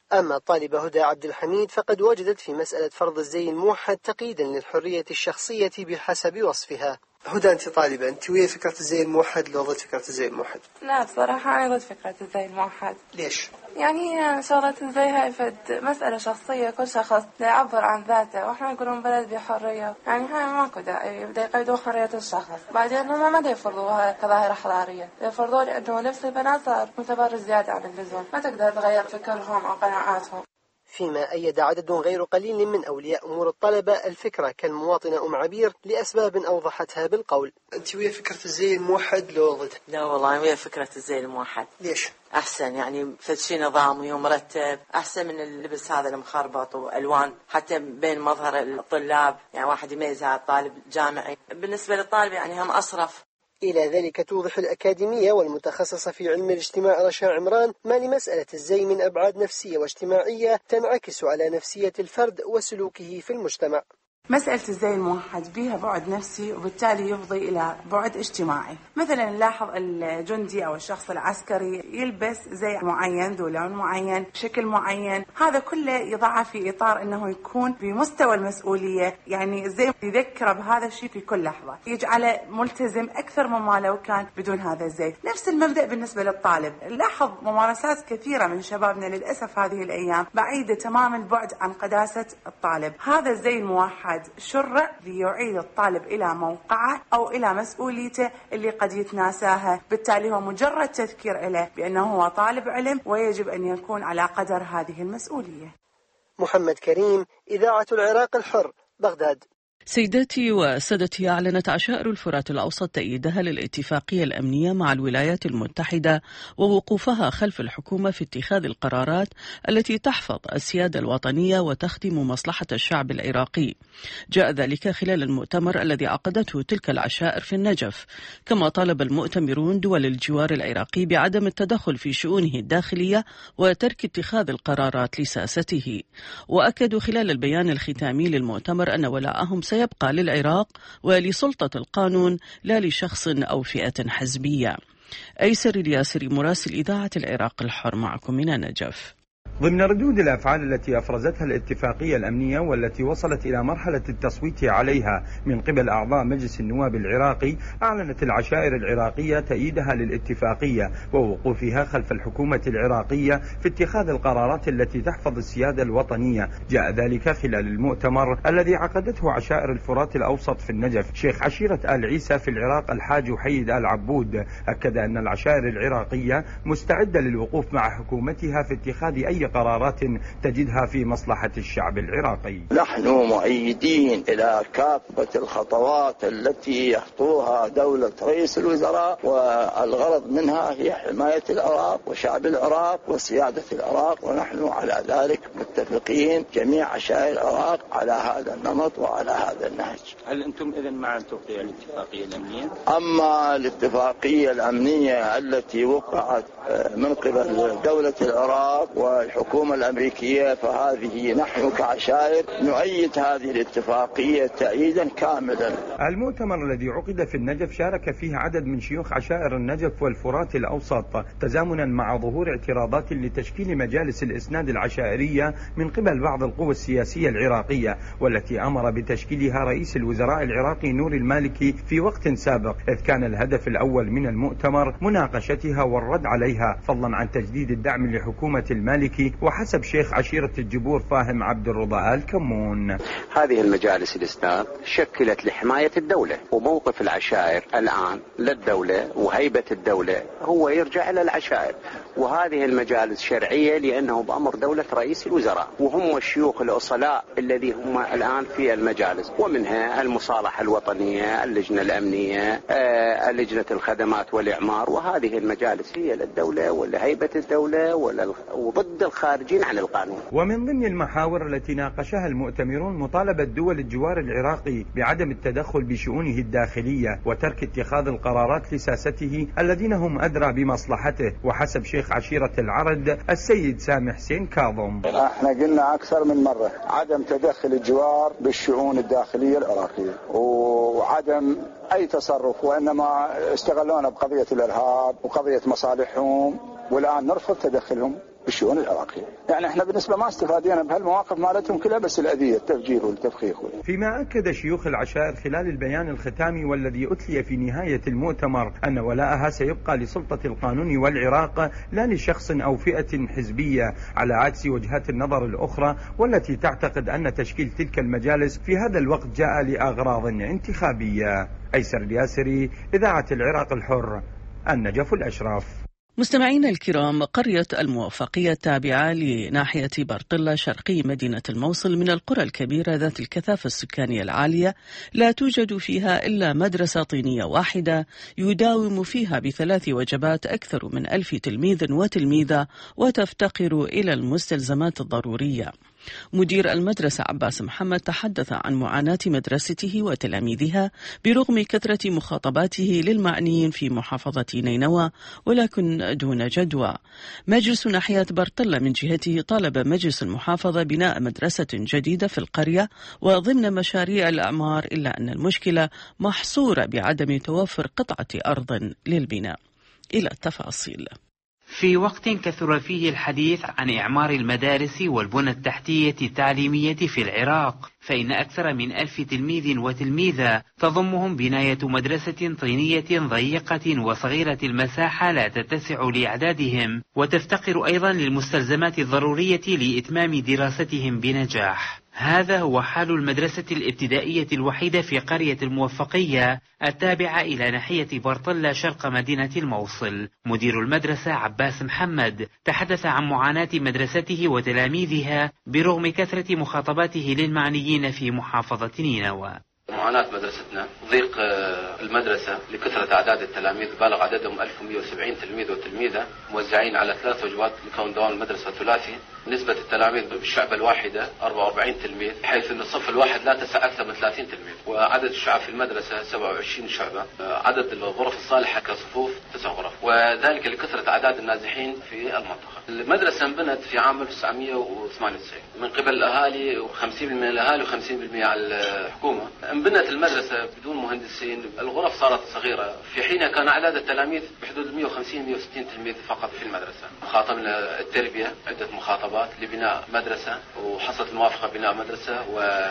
أما الطالبة هدى عبد الحميد فقد وجدت في مسألة فرض الزي الموحد تقييدا للحرية الشخصية بحسب وصفها. هدى، أنت طالبة، أنت ويا فكرة الزي الموحد لو ضد فكرة الزي الموحد؟ لا بصراحة أنا ضد فكرة الزي الموحد. ليش؟ يعني هي شغلة الزي هاي فد مسألة شخصية، كل شخص يعبر عن ذاته، وإحنا نقولون بلد بحرية، يعني هاي ماكو داعي بدأ يقيدوا حرية الشخص. بعدين هم ما دا يفرضوها كظاهرة حضارية، يفرضوا لأنه لبس البنات صار متبرج زيادة عن اللزوم، ما تقدر تغير فكرهم أو قناعاتهم. فيما أيد عدد غير قليل من أولياء أمور الطلبة الفكرة كالمواطنة أم عبير لأسباب أوضحتها بالقول. أنت ويا فكرة الزي الموحد لو ضد؟ لا والله ويا فكرة الزي الموحد. ليش؟ أحسن، يعني فشي نظامي ومرتب، أحسن من اللبس هذا المخربط وألوان، حتى بين مظهر الطلاب يعني واحد يميز هذا الطالب جامعي. بالنسبة للطالب يعني هم أصرف. إلى ذلك توضح الأكاديمية والمتخصصة في علم الاجتماع رشا عمران ما لمسألة الزي من أبعاد نفسية واجتماعية تنعكس على نفسية الفرد وسلوكه في المجتمع. مسألة الزي الموحد بها بعد نفسي وبالتالي يفضي إلى بعد اجتماعي. مثلا نلاحظ الجندي أو الشخص العسكري يلبس زي معين ذو لون معين بشكل معين، هذا كله يضعه في إطار أنه يكون بمستوى المسؤولية، يعني الزي يذكره بهذا الشيء في كل لحظة، يجعله ملتزم أكثر مما لو كان بدون هذا الزي. نفس المبدأ بالنسبة للطالب، نلاحظ ممارسات كثيرة من شبابنا للأسف هذه الأيام بعيدة تمام البعد عن قداسة الطالب. هذا الزي الموحد شرع ليعيد الطالب إلى موقعه أو إلى مسؤوليته اللي قد يتناساها، بالتالي هو مجرد تذكير له بأنه هو طالب علم ويجب أن يكون على قدر هذه المسؤولية. محمد كريم، إذاعة العراق الحر، بغداد. سيداتي وسادتي، أعلنت عشائر الفرات الأوسط تأييدها للاتفاقية الأمنية مع الولايات المتحدة ووقوفها خلف الحكومة في اتخاذ القرارات التي تحفظ السيادة الوطنية وتخدم مصلحة الشعب العراقي. جاء ذلك خلال المؤتمر الذي عقدته تلك العشائر في النجف. كما طالب المؤتمرون دول الجوار العراقي بعدم التدخل في شؤونه الداخلية وترك اتخاذ القرارات لساسته. وأكدوا خلال البيان الختامي للمؤتمر أن ولاءهم سيبقى للعراق ولسلطة القانون لا لشخص أو فئة حزبية. أيسر الياسري، مراسل إذاعة العراق الحر، معكم من النجف. ضمن ردود الأفعال التي أفرزتها الاتفاقية الأمنية والتي وصلت إلى مرحلة التصويت عليها من قبل أعضاء مجلس النواب العراقي، أعلنت العشائر العراقية تأييدها للاتفاقية ووقوفها خلف الحكومة العراقية في اتخاذ القرارات التي تحفظ السيادة الوطنية. جاء ذلك خلال المؤتمر الذي عقدته عشائر الفرات الأوسط في النجف. شيخ عشيرة آل عيسى في العراق الحاج وحيد آل عبود أكد أن العشائر العراقية مستعدة للوقوف مع حكومتها في اتخاذ أي قرارات تجدها في مصلحة الشعب العراقي. نحن مؤيدين إلى كافة الخطوات التي يخطوها دولة رئيس الوزراء، والغرض منها هي حماية العراق وشعب العراق وسيادة العراق، ونحن على ذلك متفقين جميع عشائر العراق على هذا النمط وعلى هذا النهج. هل أنتم إذن مع توقيع الاتفاقية الأمنية؟ أما الاتفاقية الأمنية التي وقعت من قبل دولة العراق والحكومة الأمريكية فهذه نحن كعشائر نؤيد هذه الاتفاقية تأييدا كاملا. المؤتمر الذي عقد في النجف شارك فيه عدد من شيوخ عشائر النجف والفرات الأوسط، تزامنا مع ظهور اعتراضات لتشكيل مجالس الإسناد العشائرية من قبل بعض القوى السياسية العراقية، والتي أمر بتشكيلها رئيس الوزراء العراقي نور المالكي في وقت سابق، إذ كان الهدف الأول من المؤتمر مناقشتها والرد عليها، فضلا عن تجديد الدعم لحكومة المالكي. وحسب شيخ عشيرة الجبور فاهم عبد الرضا آل كمون، هذه المجالس الإسناد شكلت لحماية الدولة، وموقف العشائر الآن للدولة وهيبة الدولة هو يرجع إلى العشائر، وهذه المجالس شرعية لأنه بأمر دولة رئيس الوزراء، وهم الشيوخ الأصلاء الذي هم الآن في المجالس، ومنها المصالحة الوطنية، اللجنة الأمنية، آه، لجنة الخدمات والإعمار، وهذه المجالس هي للدولة ولهيبة الدولة وضد الخارجين عن القانون. ومن ضمن المحاور التي ناقشها المؤتمرون مطالبة دول الجوار العراقي بعدم التدخل بشؤونه الداخلية وترك اتخاذ القرارات لساسته الذين هم أدرى بمصلحته. وحسب شيخ عشيرة العرد السيد سامح حسين كاظم، احنا قلنا أكثر من مرة عدم تدخل الجوار بالشؤون الداخلية العراقية وعدم أي تصرف، وإنما استغلونا بقضية الإرهاب وقضية مصالحهم، والآن نرفض تدخلهم بالشؤون العراقية. يعني احنا بالنسبة ما استفادينا بهالمواقف مالتهم كلها، بس الأذية التفجير والتفخيخ. فيما أكد شيوخ العشائر خلال البيان الختامي والذي أتلي في نهاية المؤتمر أن ولاءها سيبقى لسلطة القانون والعراق لا لشخص أو فئة حزبية، على عكس وجهات النظر الأخرى والتي تعتقد أن تشكيل تلك المجالس في هذا الوقت جاء لأغراض انتخابية. أيسر الياسري، إذاعة العراق الحر، النجف الأشرف. مستمعينا الكرام، قرية الموفقية التابعة لناحية برطلة شرقي مدينة الموصل من القرى الكبيرة ذات الكثافة السكانية العالية لا توجد فيها إلا مدرسة طينية واحدة يداوم فيها بثلاث وجبات أكثر من ألف تلميذ وتلميذة وتفتقر إلى المستلزمات الضرورية. مدير المدرسة عباس محمد تحدث عن معاناة مدرسته وتلاميذها برغم كثرة مخاطباته للمعنيين في محافظة نينوى ولكن دون جدوى. مجلس ناحية برطلة من جهته طالب مجلس المحافظة بناء مدرسة جديدة في القرية وضمن مشاريع الأعمار، إلا أن المشكلة محصورة بعدم توفر قطعة أرض للبناء. إلى التفاصيل. في وقت كثر فيه الحديث عن إعمار المدارس والبنى التحتية التعليمية في العراق، فإن أكثر من ألف تلميذ وتلميذة تضمهم بناية مدرسة طينية ضيقة وصغيرة المساحة لا تتسع لأعدادهم، وتفتقر أيضا للمستلزمات الضرورية لإتمام دراستهم بنجاح. هذا هو حال المدرسة الابتدائية الوحيدة في قرية الموفقية التابعة إلى ناحية برطلة شرق مدينة الموصل. مدير المدرسة عباس محمد تحدث عن معاناة مدرسته وتلاميذها برغم كثرة مخاطباته للمعنيين في محافظة نينوى. معاناة مدرستنا ضيق المدرسة لكثرة أعداد التلاميذ، بالغ عددهم ألف ومئة وسبعين تلميذ وتلميذة موزعين على ثلاث وجبات لكون دوام المدرسة ثلاثي. نسبة التلاميذ بالشعبة الواحدة أربعة وأربعين تلميذ، حيث أن الصف الواحد لا تسع أكثر من ثلاثين تلميذ، وعدد الشعب في المدرسة سبعة وعشرين شعبة. عدد الغرف الصالحة كصفوف تسع غرف، وذلك لكثرة أعداد النازحين في المنطقة. المدرسة انبنت في عام ألف وتسعمئة وثمانية وتسعين من قبل الأهالي، وخمسين بالمئة الأهالي وخمسين بالمئة على الحكومة. انبنت المدرسة بدون مهندسين، الغرف صارت صغيرة، في حين كان أعداد التلاميذ بحدود مئة وخمسين مئة وستين تلميذ فقط في المدرسة. خاطبنا التربية عدة مخاطبات لبناء مدرسة، وحصلت الموافقة بناء مدرسة،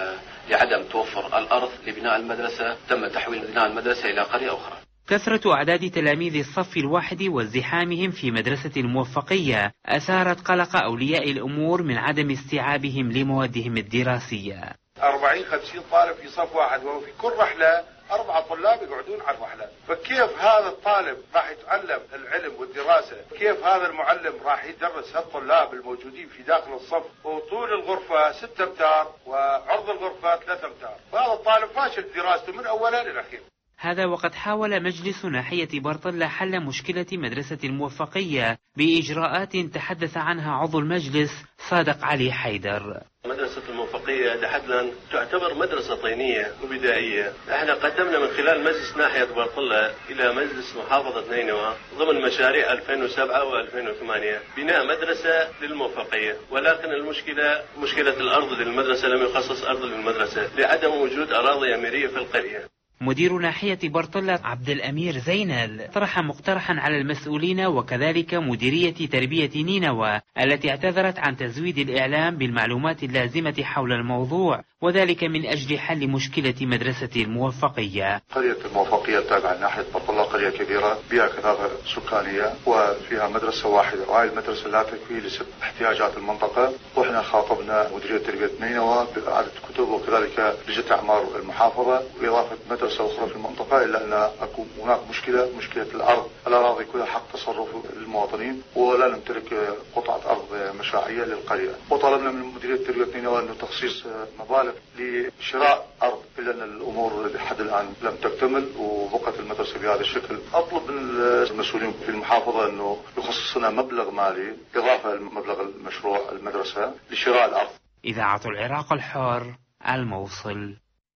ولعدم توفر الأرض لبناء المدرسة تم تحويل بناء المدرسة إلى قرية أخرى. كثرة أعداد تلاميذ الصف الواحد وازدحامهم في مدرسة الموفقية أثارت قلق أولياء الأمور من عدم استيعابهم لموادهم الدراسية. أربعين خمسين طالب في صف واحد، وفي كل رحلة أربعة طلاب يقعدون على الرحلة، فكيف هذا الطالب راح يتعلم العلم والدراسة؟ كيف هذا المعلم راح يدرس هالطلاب الموجودين في داخل الصف؟ وطول الغرفة ستة أمتار وعرض الغرفة ثلاثة أمتار، فهذا الطالب فاشل دراسته من أولها للأخير. هذا وقد حاول مجلس ناحية برطلة حل مشكلة مدرسة الموفقية بإجراءات تحدث عنها عضو المجلس صادق علي حيدر. مدرسة الموفقية لحد الآن تعتبر مدرسة طينية وبدائية. احنا قدمنا من خلال مجلس ناحية برطلة إلى مجلس محافظة نينوى ضمن مشاريع ألفين وسبعة وألفين وثمانية بناء مدرسة للموفقية، ولكن المشكلة مشكلة الأرض للمدرسة، لم يخصص أرض للمدرسة لعدم وجود أراضي أميرية في القرية. مدير ناحية برطلة عبد الأمير زينل طرح مقترحا على المسؤولين وكذلك مديرية تربية نينوى التي اعتذرت عن تزويد الإعلام بالمعلومات اللازمة حول الموضوع، وذلك من أجل حل مشكلة مدرسة الموفقية. قرية الموفقية التابعة ناحية برطلة قرية كبيرة بها كثافة سكانية وفيها مدرسة واحدة، وهذه المدرسة لا تكفي لسد احتياجات المنطقة، وإحنا خاطبنا مديرية تربية نينوى بإعادة كتب وكذلك لجنة أعمار المحافظة وإضافة مدرسة أخرى في المنطقة، إلا أن أكون هناك مشكلة مشكلة الأرض. الأراضي كلها حق تصرف للمواطنين ولا نمتلك قطعة أرض مشاعية للقرية، وطلبنا من مديرية تربية نينوى أنه تخصيص مبالغ لشراء أرض، إلا أن الأمور لحد الآن لم تكتمل وبقت المدرسة بهذا الشكل. أطلب من المسؤولين في المحافظة أنه يخصص لنا مبلغ مالي إضافة لمبلغ المشروع المدرسة لشراء الأرض. إذاعة العراق الحر، الموصل.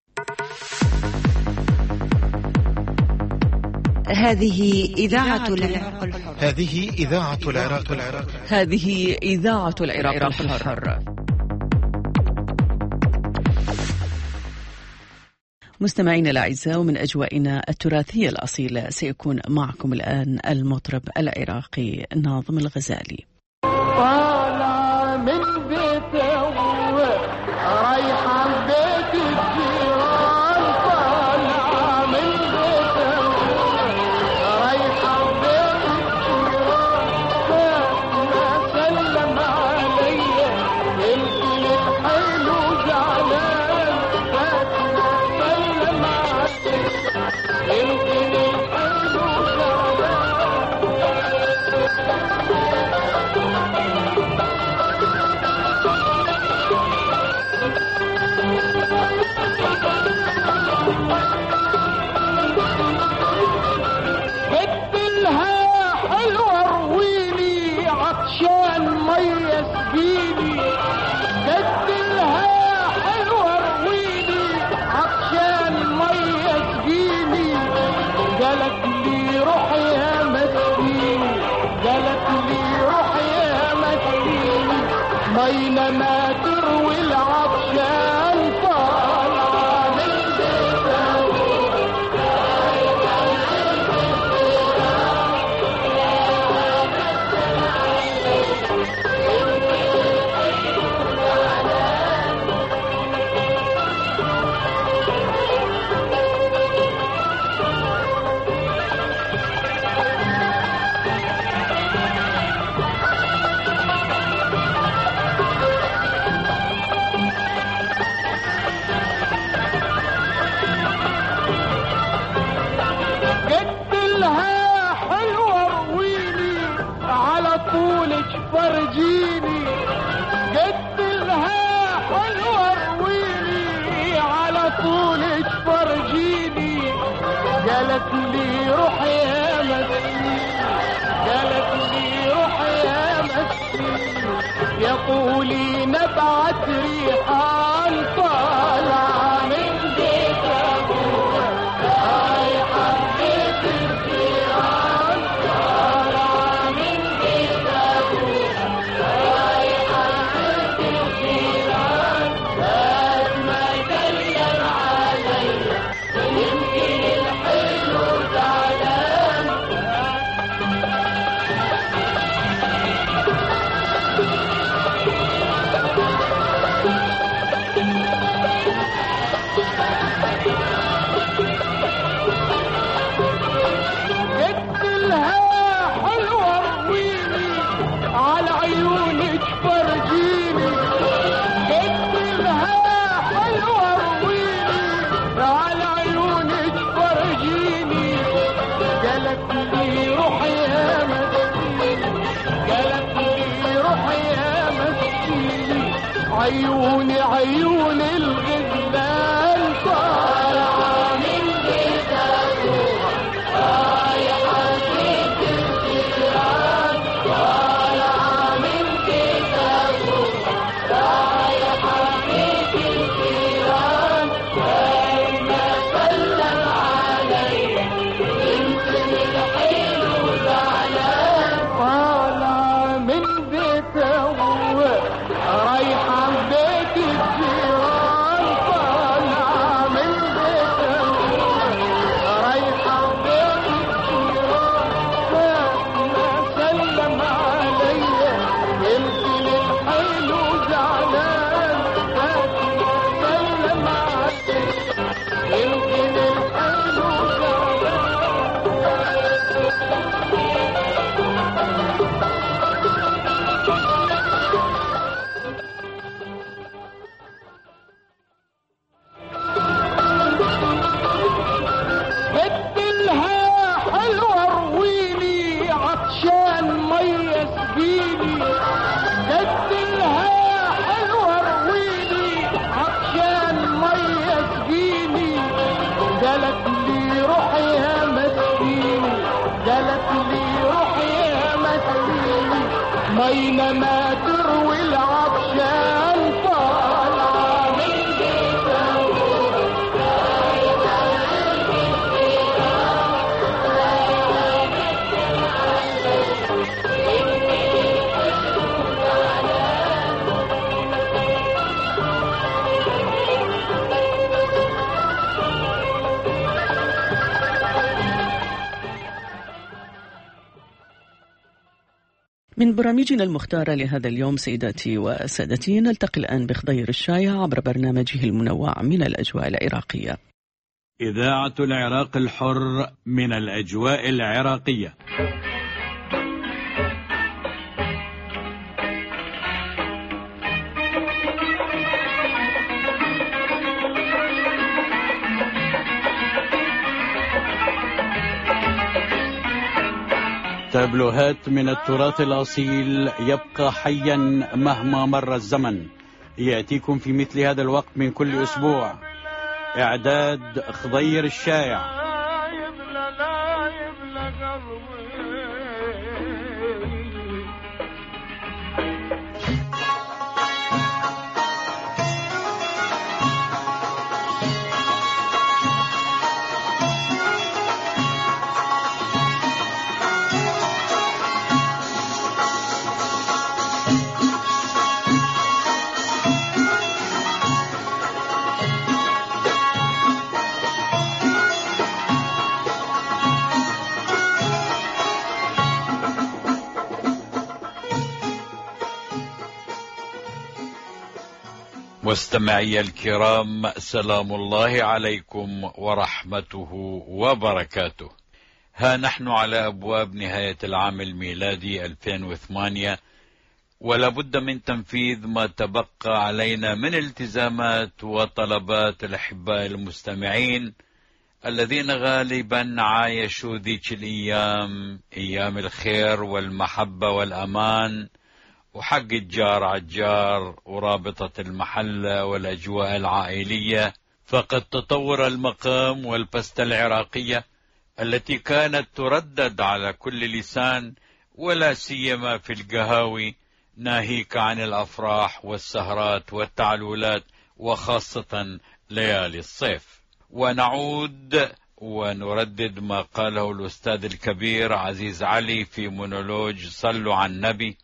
هذه إذاعة العراق الحر. هذه إذاعة العراق الحر. هذه إذاعة العراق الحر. مستمعينا الأعزاء، ومن أجوائنا التراثية الأصيلة سيكون معكم الآن المطرب العراقي ناظم الغزالي. طالعة من بيته رايحة بيت الجيران، طالعة من بيته رايحة بيت الجيران، ما سلم علي يمكن الحلو زعلان، ما سلم علي يمكن الحلو زعلان. بدلها حلوة رويني عطشان مية سقيني، بدلها حلوة رويني عطشان مية سقيني، قالت لي روح يا مسكيني، قالت لي روح يا مسكيني، مينا ما تروي العطشان، طالعة من بيتها فرجيني، قلت لها حلوة رويني على طولك فرجيني، قالت لي روح يا مسكين، قالت لي روح يا مسكين، يقولي نبعت ريحان طالعة من بيت أبوها رايحة بيت الجيران، طالعة من بيت أبوها رايحة بيت الجيران، بس ما سلم علي يمكن الحلو زعلان. قلت لها حلوة رويني على عيونك فرجيني، قلت لها حلوة رويني على عيونك فرجيني، قالت لي روح يا مسكين، قالت لي روح يا مسكين، عيوني عيون الغزلان طالعة من بيت أبوها رايحة بيت الجيران، طالعة من بيت أبوها رايحة بيت الجيران، ما سلم علي يمكن الحلو زعلان، طالعة من بيت أبوها رايحة بيت الجيران، طالعة من بيت أبوها رايحة بيت الجيران، ما سلم علي يمكن الحلو زعلان، ما سلم علي يمكن الحلو زعلان. بدلها حلوة رويني عطشان مية سقيني، بدلها حلوة رويني عطشان مية سقيني، قالت لي روح يا مسكيني، قالت لي روح يا مسكيني، مينا ما تروي العطشان، طالعة من بيت أبوها رايحة بيت الجيران، من برامجنا المختارة لهذا اليوم سيداتي وسادتي، نلتقي الآن بخضير الشايع عبر برنامجه المنوع من الأجواء العراقية. إذاعة العراق الحر من الأجواء العراقية. تابلوهات من التراث الأصيل يبقى حيا مهما مر الزمن، يأتيكم في مثل هذا الوقت من كل أسبوع. إعداد خضير الشايع. مستمعي الكرام، سلام الله عليكم ورحمته وبركاته. ها نحن على أبواب نهاية العام الميلادي ألفين وثمانية، ولا بد من تنفيذ ما تبقى علينا من التزامات وطلبات الأحباء المستمعين الذين غالبا عايشوا ذيك الأيام، أيام الخير والمحبة والأمان وحق الجار عالجار ورابطة المحلة والأجواء العائلية. فقد تطور المقام والبستة العراقية التي كانت تردد على كل لسان، ولا سيما في القهاوي، ناهيك عن الأفراح والسهرات والتعلولات وخاصة ليالي الصيف. ونعود ونردد ما قاله الأستاذ الكبير عزيز علي في مونولوج صلوا على النبي: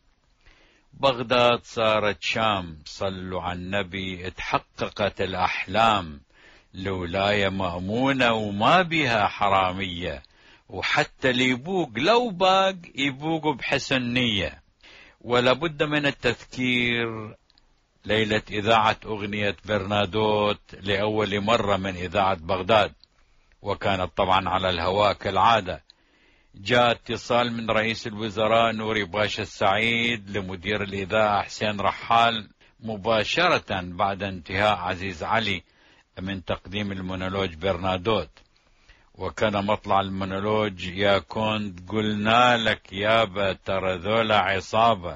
بغداد صارت شام، صلوا على النبي اتحققت الأحلام، لولاية مأمونة وما بها حرامية، وحتى اللي يبوق لو باق يبوق بحسن نية. ولابد من التذكير ليلة إذاعة أغنية برنادوت لأول مرة من إذاعة بغداد، وكانت طبعا على الهواء كالعادة. جاء اتصال من رئيس الوزراء نوري باشا السعيد لمدير الإذاعة حسين رحال مباشرة بعد انتهاء عزيز علي من تقديم المونولوج برنادوت، وكان مطلع المونولوج: يا كنت قلنا لك يابا ترى ذولا عصابة،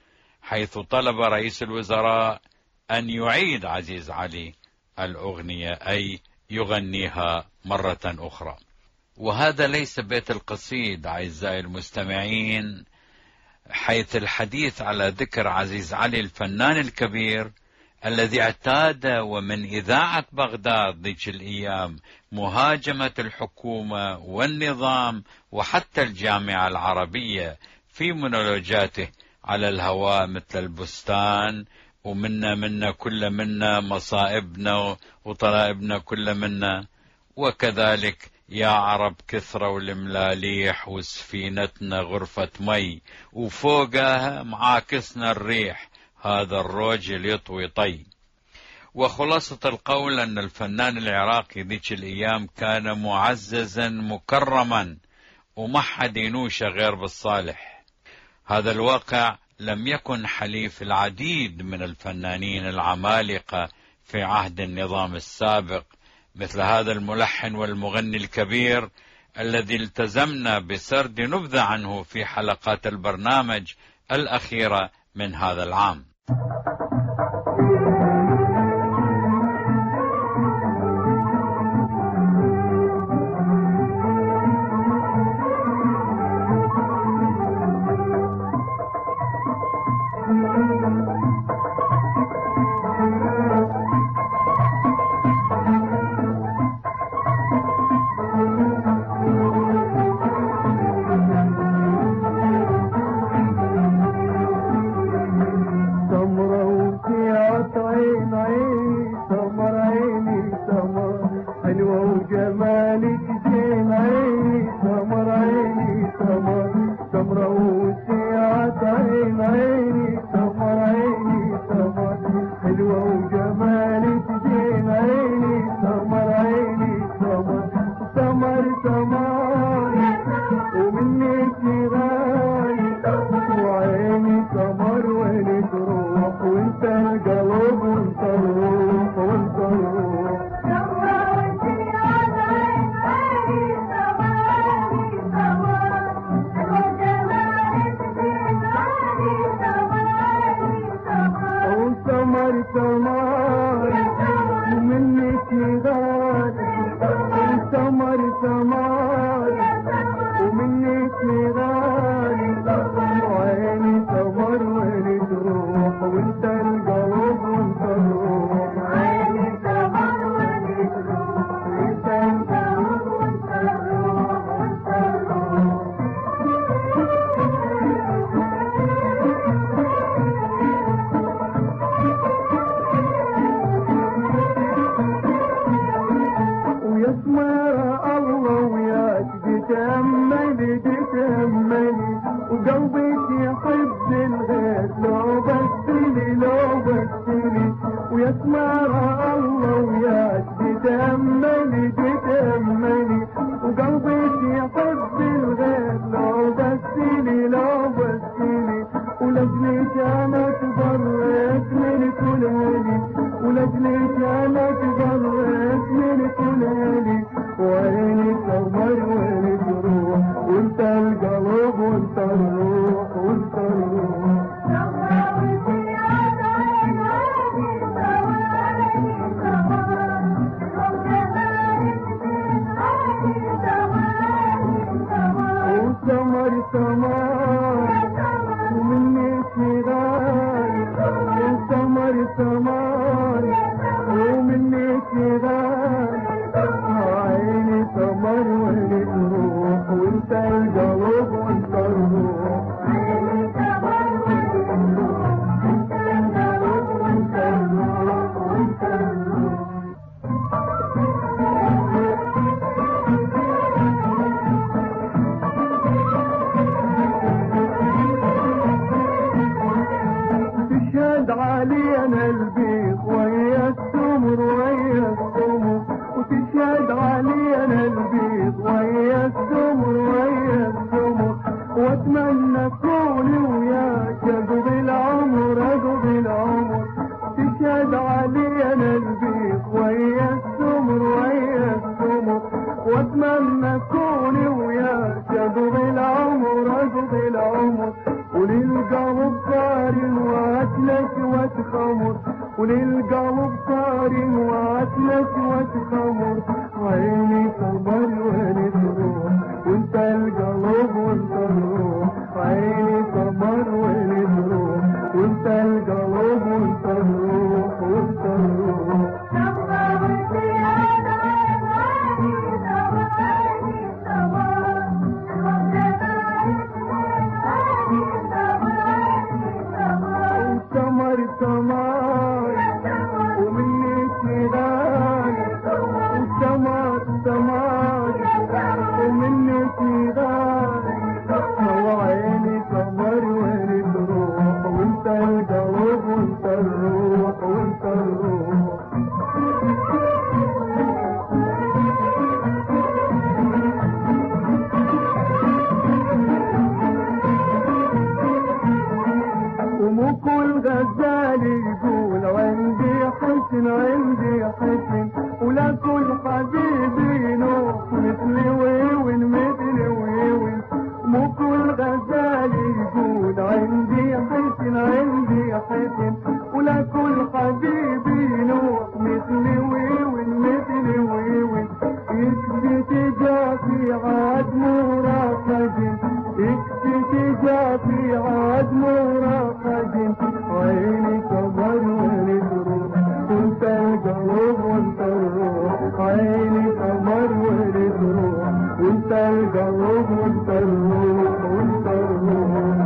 حيث طلب رئيس الوزراء أن يعيد عزيز علي الأغنية، أي يغنيها مرة أخرى. وهذا ليس بيت القصيد أعزائي المستمعين، حيث الحديث على ذكر عزيز علي الفنان الكبير الذي اعتاد ومن إذاعة بغداد ذيك الأيام مهاجمة الحكومة والنظام وحتى الجامعة العربية في مونولوجاته على الهواء، مثل البستان ومنا منا كل منا، مصائبنا وطلائبنا كل منا، وكذلك يا عرب كثرة والملاليح وسفينتنا غرفة مي، وفوقها معاكسنا الريح، هذا الروجل يطوي طي. وخلاصة القول أن الفنان العراقي ذيك الأيام كان معززا مكرما وما حد ينوش غير بالصالح. هذا الواقع لم يكن حليف العديد من الفنانين العمالقة في عهد النظام السابق، مثل هذا الملحن والمغني الكبير الذي التزمنا بسرد نبذة عنه في حلقات البرنامج الأخيرة من هذا العام. سمرة وسيعة انا البيض ويا السمر ويا السمر، واتمنى كوني وياك اقضي العمر اقضي العمر، تشهد علي انا البيض ويا السمر ويا السمر، واتمنى كوني وياك اقضي العمر اقضي العمر، وللقلب صارم واتلك واتخمر، وللقلب صارم واتلك واتخمر، عيني صبر وين تروح وانت القلب وانت الروح، عيني صبر وين تروح وانت القلب وانت الروح وانت الروح. سمر سمر ومنك نغال، سمر سمر ومنك نغال، وعيني سمر وين تروح وانت القلب وانت الروح وانت الروح. ومو كل غزال يقول عندي حسن عندي حسن، ولا كل حبيبي نوح مثلي ويون مثلي ويون، مو كل غزال يقول عندي حسن عندي حسن، ولا كل حبيبي نوح مثلي ويون مثلي ويون، يكفي تجافي عاد مراقد، يكفي تجافي عاد مراقد، عيني صبر وين تروح وانت القلب وانت الروح، عيني صبر وين تروح وانت القلب وانت الروح وانت الروح.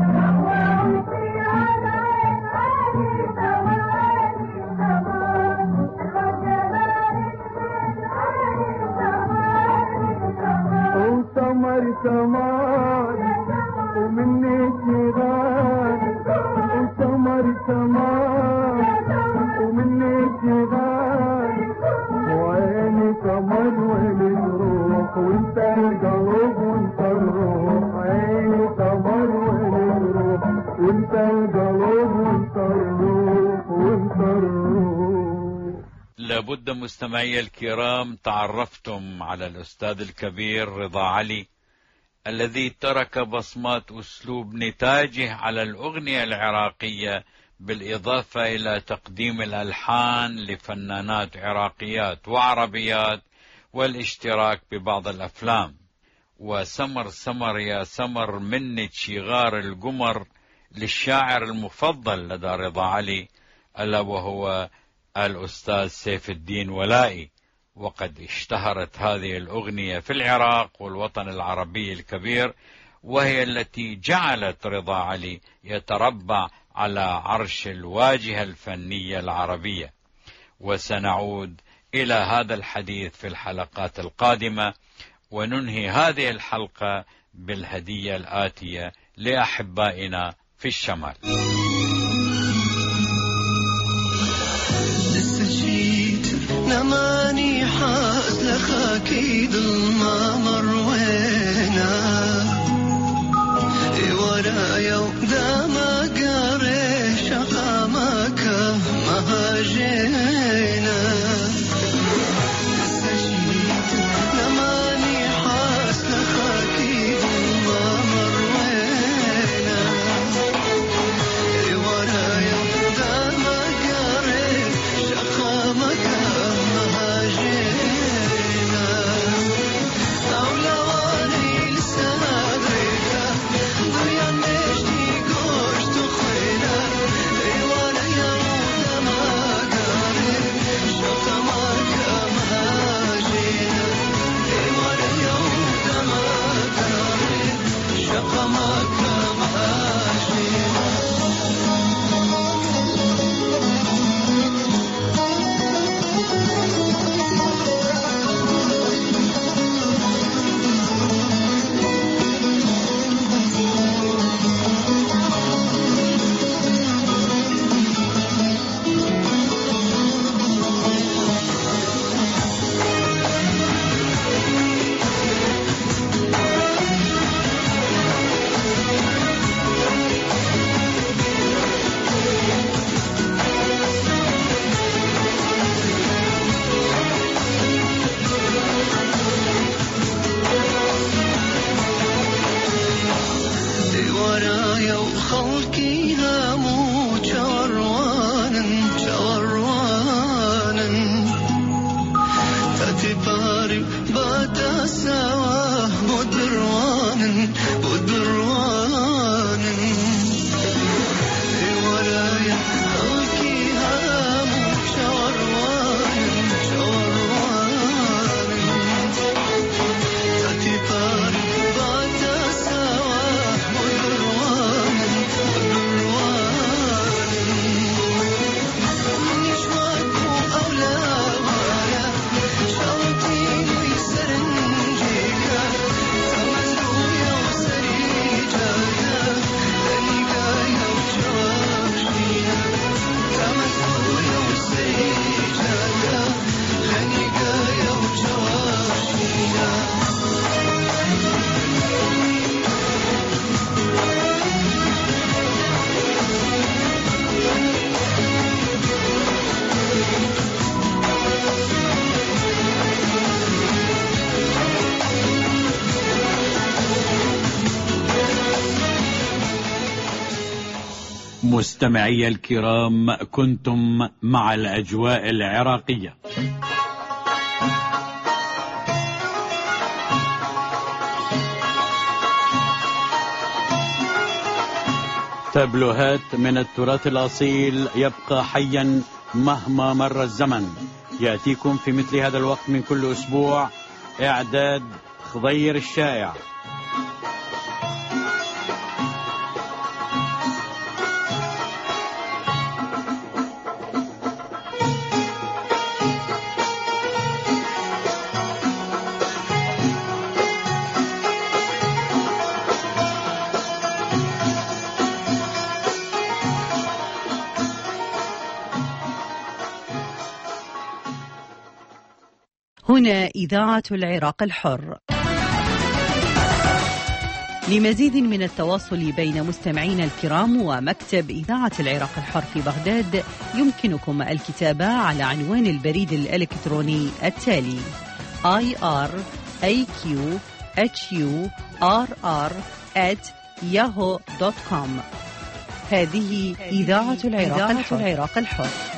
وسمر سمر ومنك نغال، وسمر سمر ومنك نغال، وعيني سمر وين تروح وانت القلب وانت الروح، عيني سمر وين تروح وانت القلب وانت الروح وانت الروح. لابد مستمعي الكرام تعرفتم على الأستاذ الكبير رضا علي الذي ترك بصمات أسلوب نتاجه على الأغنية العراقية، بالإضافة إلى تقديم الألحان لفنانات عراقيات وعربيات والاشتراك ببعض الأفلام. وسمر سمر يا سمر منك شغار القمر للشاعر المفضل لدى رضا علي ألا وهو الأستاذ سيف الدين ولائي، وقد اشتهرت هذه الأغنية في العراق والوطن العربي الكبير، وهي التي جعلت رضا علي يتربع على عرش الواجهة الفنية العربية. وسنعود إلى هذا الحديث في الحلقات القادمة، وننهي هذه الحلقة بالهدية الآتية لأحبائنا في الشمال. نماني حاس لخاكي ظل ما مروينا ورايا وداما قاري شقامك مهاجينا، نماني حاس لخاكي ظل ما مروينا ورايا وداما قاري شقامك طارق بات سوا بدروان بدروان ورايا خلقي هام شوروان شوروان تاتي طارق بات سوا بدروان بدروان نشوك أولاوايا شوطين ويسرنجيكا تمندويا وسريجايا لنقايا وشواشيا تمندويا وسريجايا لنقايا وشواشيا مستمعي الكرام، كنتم مع الأجواء العراقية. تابلوهات من التراث الأصيل يبقى حيا مهما مر الزمن، يأتيكم في مثل هذا الوقت من كل أسبوع. إعداد خضير الشايع. هنا إذاعة العراق الحر. لمزيد من التواصل بين مستمعينا الكرام ومكتب إذاعة العراق الحر في بغداد يمكنكم الكتابة على عنوان البريد الإلكتروني التالي آي آر إيه كيو إتش يو آر آر آت ياهو دوت كوم. هذه إذاعة العراق الحر.